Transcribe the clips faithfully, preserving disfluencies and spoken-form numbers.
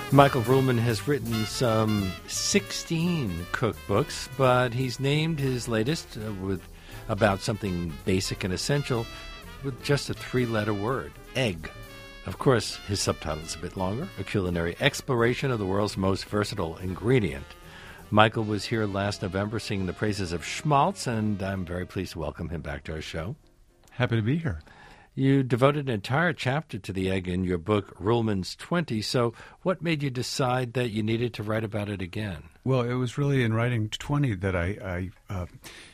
Michael Ruhlman has written some sixteen cookbooks, but he's named his latest uh, with about something basic and essential with just a three-letter word, egg. Of course, his subtitle is a bit longer, A Culinary Exploration of the World's Most Versatile Ingredient. Michael was here last November singing the praises of schmaltz, and I'm very pleased to welcome him back to our show. Happy to be here. You devoted an entire chapter to the egg in your book, Ruhlman's twenty, so what made you decide that you needed to write about it again? Well, it was really in writing twenty that I, I uh,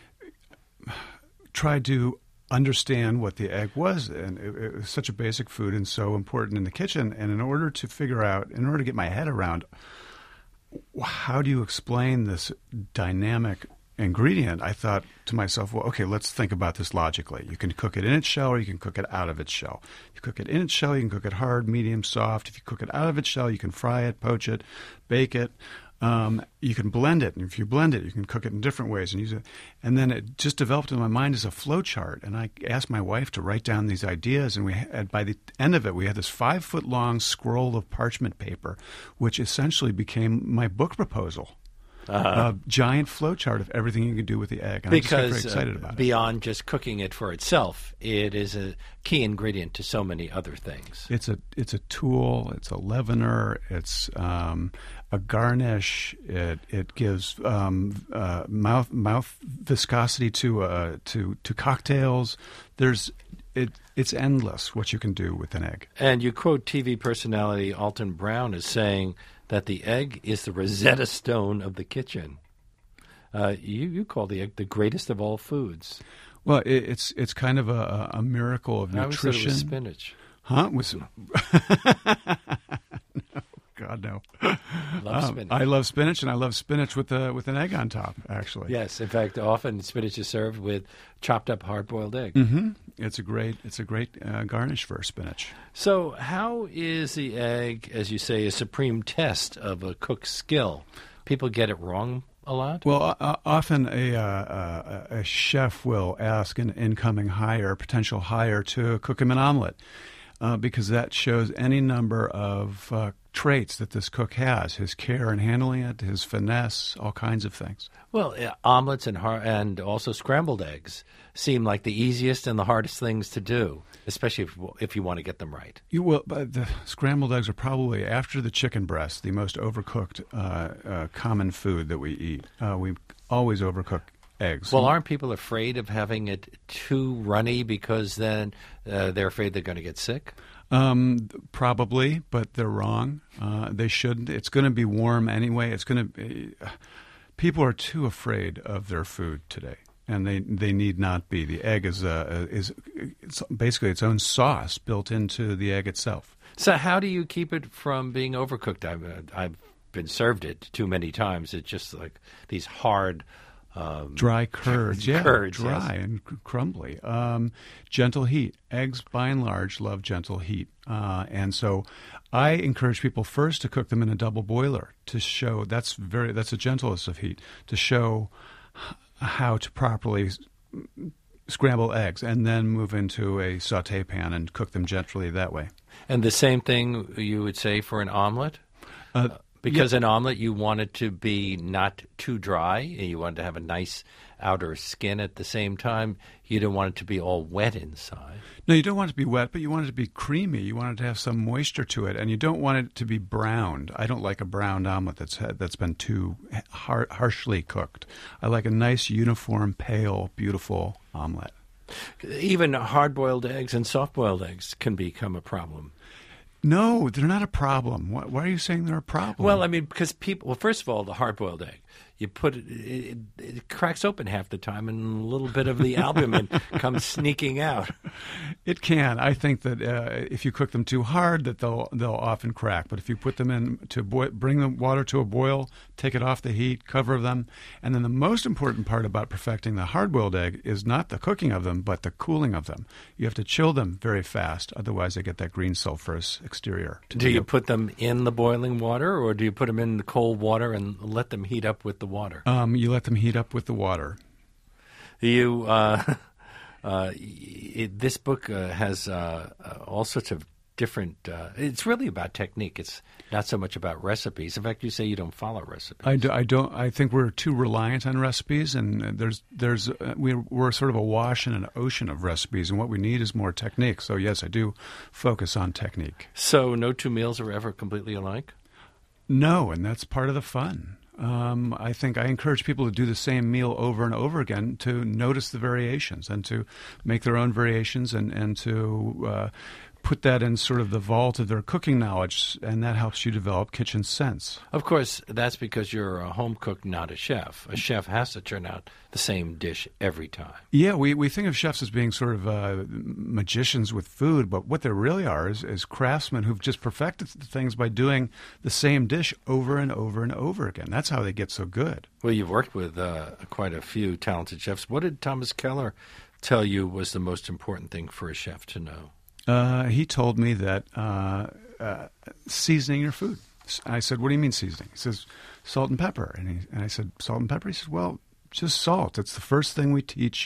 tried to understand what the egg was, and it, it was such a basic food and so important in the kitchen, and in order to figure out, in order to get my head around how do you explain this dynamic ingredient, I thought to myself, well, okay, let's think about this logically. You can cook it in its shell or you can cook it out of its shell. If you cook it in its shell, you can cook it hard, medium, soft. If you cook it out of its shell, you can fry it, poach it, bake it. Um, you can blend it, and if you blend it, you can cook it in different ways and use it. And then it just developed in my mind as a flow chart. And I asked my wife to write down these ideas, and we had, by the end of it, we had this five-foot-long scroll of parchment paper, which essentially became my book proposal. Uh-huh. A giant flowchart of everything you can do with the egg. And because I'm just very excited uh, about beyond it. just cooking it for itself, it is a key ingredient to so many other things. It's a it's a tool. It's a leavener. It's um, a garnish. It it gives um, uh, mouth mouth viscosity to uh, to to cocktails. There's it. It's endless what you can do with an egg. And you quote T V personality Alton Brown as saying that the egg is the Rosetta Stone of the kitchen. Uh, you, you call the egg the greatest of all foods. Well, it, it's it's kind of a, a miracle of I nutrition. always thought it was spinach. Huh? Was no, God no. Love um, spinach. I love spinach, and I love spinach with a, with an egg on top. Actually, yes. In fact, often spinach is served with chopped up hard-boiled egg. Mm-hmm. It's a great it's a great uh, garnish for spinach. So, how is the egg, as you say, a supreme test of a cook's skill? People get it wrong a lot? Well, uh, often a, uh, a chef will ask an incoming hire, potential hire, to cook him an omelet uh, because that shows any number of uh, traits that this cook has, his care in handling it, his finesse, all kinds of things. Well, uh, omelets and har- and also scrambled eggs seem like the easiest and the hardest things to do, especially if, if you want to get them right. You will. But the scrambled eggs are probably, after the chicken breast, the most overcooked uh, uh, common food that we eat. Uh, we always overcook eggs. Well, aren't people afraid of having it too runny because then uh, they're afraid they're going to get sick? Um, probably, but they're wrong. Uh, they shouldn't. It's going to be warm anyway. It's going to be. Uh, people are too afraid of their food today, and they they need not be. The egg is a, is it's basically its own sauce built into the egg itself. So how do you keep it from being overcooked? I've uh, I've been served it too many times. It's just like these hard. Um, dry curds, yeah, curds, dry yes. and crumbly. Um, gentle heat. Eggs, by and large, love gentle heat, uh, and so I encourage people first to cook them in a double boiler to show that's very that's the gentlest of heat to show how to properly scramble eggs, and then move into a saute pan and cook them gently that way. And the same thing you would say for an omelet. Uh, Because yeah. an omelet, you want it to be not too dry, and you want it to have a nice outer skin at the same time. You don't want it to be all wet inside. No, you don't want it to be wet, but you want it to be creamy. You want it to have some moisture to it, and you don't want it to be browned. I don't like a browned omelet that's had, that's been too har- harshly cooked. I like a nice, uniform, pale, beautiful omelet. Even hard-boiled eggs and soft-boiled eggs can become a problem. No, they're not a problem. Why, why are you saying they're a problem? Well, I mean, because people, well, first of all, the hard-boiled egg, you put it, it, it cracks open half the time, and a little bit of the albumin comes sneaking out. It can. I think that uh, if you cook them too hard, that they'll they'll often crack. But if you put them in to boi- bring the water to a boil, take it off the heat, cover them, and then the most important part about perfecting the hard-boiled egg is not the cooking of them, but the cooling of them. You have to chill them very fast, otherwise they get that green sulfurous exterior. Do you put them in the boiling water, or do you put them in the cold water and let them heat up with the water? Um, you let them heat up with the water. You, uh, uh, it, this book uh, has uh, uh, all sorts of different. Uh, it's really about technique. It's not so much about recipes. In fact, you say you don't follow recipes. I, do, I don't. I think we're too reliant on recipes, and there's there's uh, we're, we're sort of awash in an ocean of recipes, and what we need is more technique. So yes, I do focus on technique. So no two meals are ever completely alike? No, and that's part of the fun. Um, I think I encourage people to do the same meal over and over again, to notice the variations and to make their own variations, and, and to uh, put that in sort of the vault of their cooking knowledge, and that helps you develop kitchen sense. Of course, that's because you're a home cook, not a chef. A chef has to turn out the same dish every time. Yeah, we, we think of chefs as being sort of uh, magicians with food, but what they really are is, is craftsmen who've just perfected things by doing the same dish over and over and over again. That's how they get so good. Well, you've worked with uh, quite a few talented chefs. What did Thomas Keller tell you was the most important thing for a chef to know? Uh, he told me that uh, uh, seasoning your food. I said, what do you mean seasoning? He says, salt and pepper. And, he, and I said, salt and pepper? He said, well, just salt. It's the first thing we teach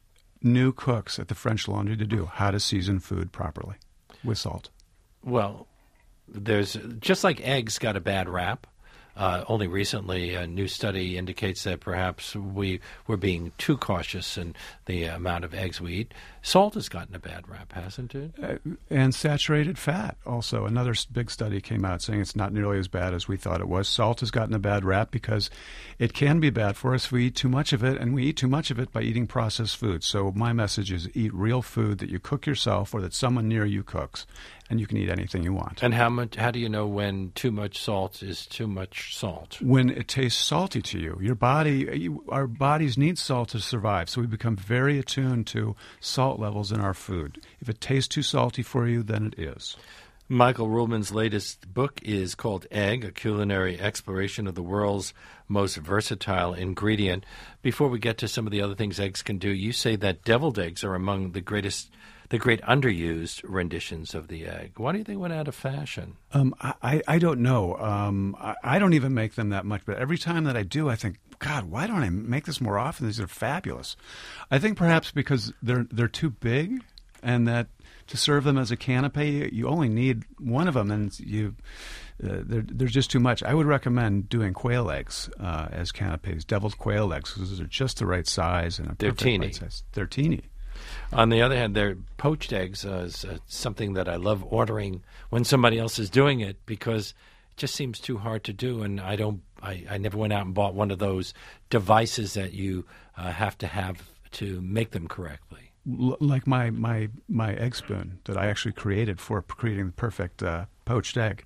new cooks at the French Laundry to do, how to season food properly with salt. Well, there's just like eggs got a bad rap. Uh, only recently, a new study indicates that perhaps we we're being too cautious in the amount of eggs we eat. Salt has gotten a bad rap, hasn't it? Uh, and saturated fat also. Another big study came out saying it's not nearly as bad as we thought it was. Salt has gotten a bad rap because it can be bad for us if we eat too much of it, and we eat too much of it by eating processed food. So my message is eat real food that you cook yourself or that someone near you cooks, and you can eat anything you want. And how much? How do you know when too much salt is too much salt? When it tastes salty to you. Your body, you, our bodies need salt to survive, so we become very attuned to salt levels in our food. If it tastes too salty for you, then it is. Michael Ruhlman's latest book is called Egg, a culinary exploration of the world's most versatile ingredient. Before we get to some of the other things eggs can do, you say that deviled eggs are among the greatest the great underused renditions of the egg. Why do you think went out of fashion? Um, I, I don't know. Um, I, I don't even make them that much, but every time that I do, I think, God, why don't I make this more often? These are fabulous. I think perhaps because they're they're too big, and that to serve them as a canapé, you only need one of them, and you uh, they're, they're just too much. I would recommend doing quail eggs uh, as canapés, deviled quail eggs, because they're just the right size and a they're perfect teeny. right size. They're teeny. On the other hand, their poached eggs uh, is uh, something that I love ordering when somebody else is doing it, because it just seems too hard to do, and I don't. I, I never went out and bought one of those devices that you uh, have to have to make them correctly. L- like my, my my egg spoon that I actually created for creating the perfect uh, poached egg.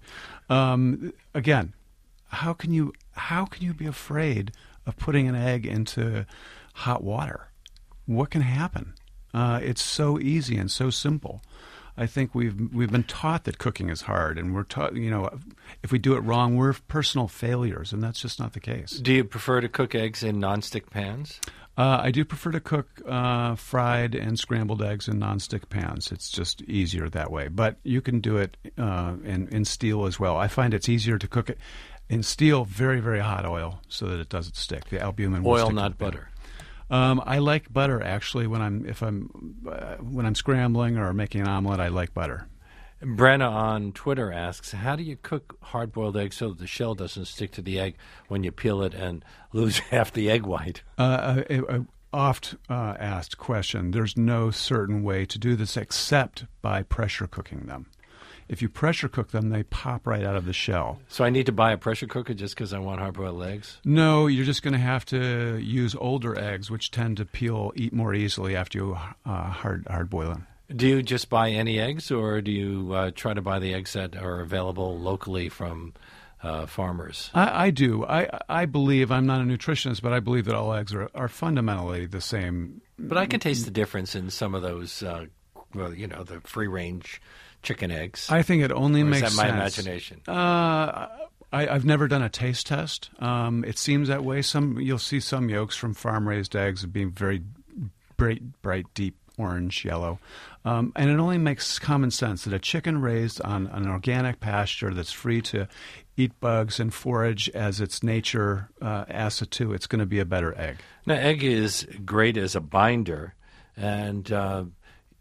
Um, again, how can you how can you be afraid of putting an egg into hot water? What can happen? Uh, it's so easy and so simple. I think we've we've been taught that cooking is hard, and we're taught, you know, if we do it wrong, we're personal failures, and that's just not the case. Do you prefer to cook eggs in nonstick pans? Uh, I do prefer to cook uh, fried and scrambled eggs in nonstick pans. It's just easier that way. But you can do it uh, in in steel as well. I find it's easier to cook it in steel, very very hot oil, so that it doesn't stick. The albumin will oil, stick not to the pan. butter. Um, I like butter actually when I'm if I'm uh, when I'm scrambling or making an omelet. I like butter. Brenna on Twitter asks, "How do you cook hard-boiled eggs so that the shell doesn't stick to the egg when you peel it and lose half the egg white?" Uh, a, a oft uh, asked question. There's no certain way to do this except by pressure cooking them. If you pressure cook them, they pop right out of the shell. So I need to buy a pressure cooker just because I want hard-boiled eggs? No, you're just going to have to use older eggs, which tend to peel eat more easily after you uh, hard hard boil them. Do you just buy any eggs, or do you uh, try to buy the eggs that are available locally from uh, farmers? I, I do. I I believe, I'm not a nutritionist, but I believe that all eggs are, are fundamentally the same. But I can taste the difference in some of those, uh, well, you know, the free-range chicken eggs. I think it only or makes is that my sense. imagination? Uh, I, I've never done a taste test. Um, it seems that way. Some you'll see some yolks from farm-raised eggs being very bright, bright, deep orange, yellow, um, and it only makes common sense that a chicken raised on an organic pasture that's free to eat bugs and forage as its nature uh, asks it to, it's going to be a better egg. Now, egg is great as a binder, and uh,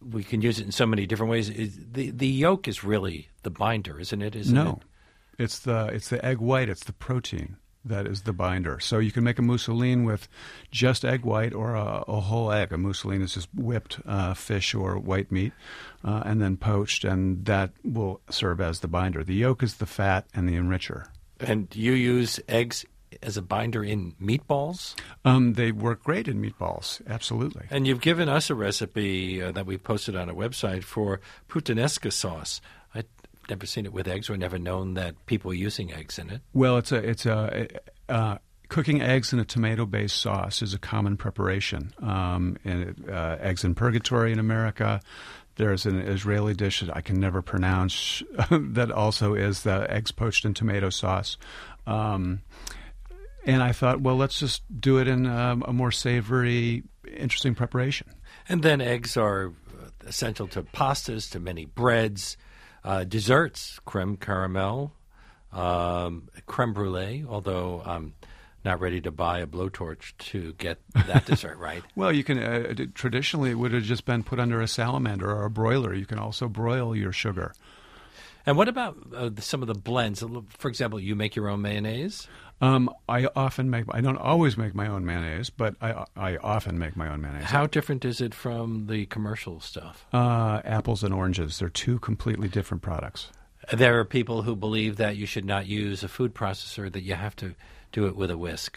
we can use it in so many different ways. Is, the the yolk is really the binder, isn't it? Isn't no, it? it's the it's the egg white. It's the protein that is the binder. So you can make a mousseline with just egg white or a, a whole egg. A mousseline is just whipped uh, fish or white meat uh, and then poached, and that will serve as the binder. The yolk is the fat and the enricher. And you use eggs as a binder in meatballs? Um, they work great in meatballs, absolutely. And you've given us a recipe uh, that we posted on our website for puttanesca sauce. I'd never seen it with eggs or never known that people were using eggs in it. Well, it's a it's a uh, cooking eggs in a tomato-based sauce is a common preparation. Um, and uh, eggs in purgatory in America. There's an Israeli dish that I can never pronounce that also is the eggs poached in tomato sauce. Um, and I thought, well, let's just do it in um, a more savory, interesting preparation. And then eggs are essential to pastas, to many breads, uh, desserts, creme caramel, um, creme brulee, although I'm not ready to buy a blowtorch to get that dessert right. Well, you can uh, traditionally it would have just been put under a salamander or a broiler. You can also broil your sugar. And what about uh, some of the blends? For example, you make your own mayonnaise? Um, I often make. I don't always make my own mayonnaise, but I I often make my own mayonnaise. How different is it from the commercial stuff? Uh, apples and oranges. They're two completely different products. There are people who believe that you should not use a food processor, that you have to do it with a whisk.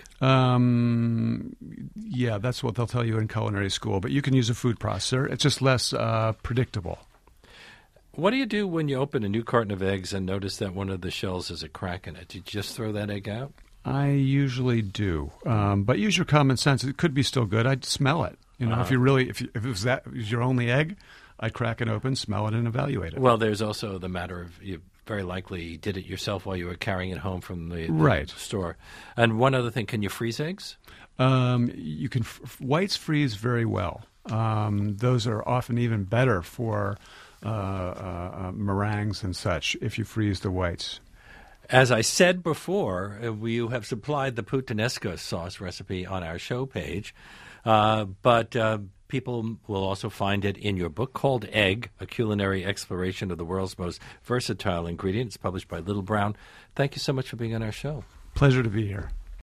Um, yeah, that's what they'll tell you in culinary school. But you can use a food processor. It's just less uh, predictable. What do you do when you open a new carton of eggs and notice that one of the shells has a crack in it? Do you just throw that egg out? I usually do, um, but use your common sense. It could be still good. I'd smell it. You know, uh-huh. if you really, if, you, if it was that if it was your only egg, I'd crack it open, smell it, and evaluate it. Well, there's also the matter of you very likely did it yourself while you were carrying it home from the, the right. store. And one other thing, can you freeze eggs? Um, you can f- whites freeze very well. Um, those are often even better for uh, uh, uh, meringues and such if you freeze the whites. As I said before, uh, we have supplied the puttanesca sauce recipe on our show page, uh, but uh, people will also find it in your book called Egg, A Culinary Exploration of the World's Most Versatile Ingredients, published by Little Brown. Thank you so much for being on our show. Pleasure to be here.